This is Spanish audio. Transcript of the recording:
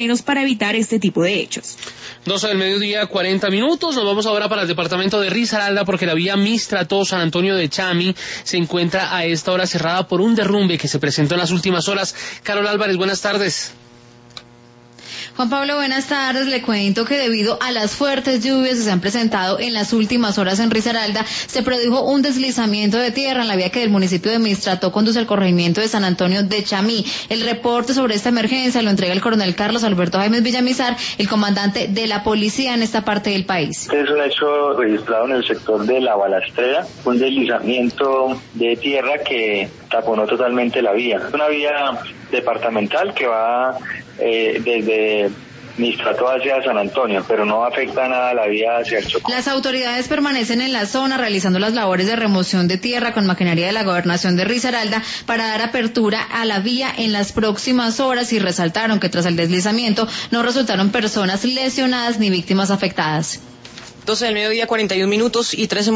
para evitar este tipo de hechos. 12 del mediodía, 40 minutos. Nos vamos ahora para el departamento de Risaralda porque la vía Mistrató San Antonio de Chami se encuentra a esta hora cerrada por un derrumbe que se presentó en las últimas horas. Carol Álvarez, buenas tardes. Juan Pablo, buenas tardes. Le cuento que debido a las fuertes lluvias que se han presentado en las últimas horas en Risaralda, se produjo un deslizamiento de tierra en la vía que del municipio de Mistrató conduce al corregimiento de San Antonio de Chamí. El reporte sobre esta emergencia lo entrega el coronel Carlos Alberto Jaimes Villamizar, el comandante de la policía en esta parte del país. Este es un hecho registrado en el sector de La Balastrera, un deslizamiento de tierra que taponó totalmente la vía. Es una vía departamental que va desde Mistrató hacia San Antonio, pero no afecta nada a la vía hacia el Chocó. Las autoridades permanecen en la zona realizando las labores de remoción de tierra con maquinaria de la gobernación de Risaralda para dar apertura a la vía en las próximas horas y resaltaron que tras el deslizamiento no resultaron personas lesionadas ni víctimas afectadas. 12 del mediodía, 41 minutos y 13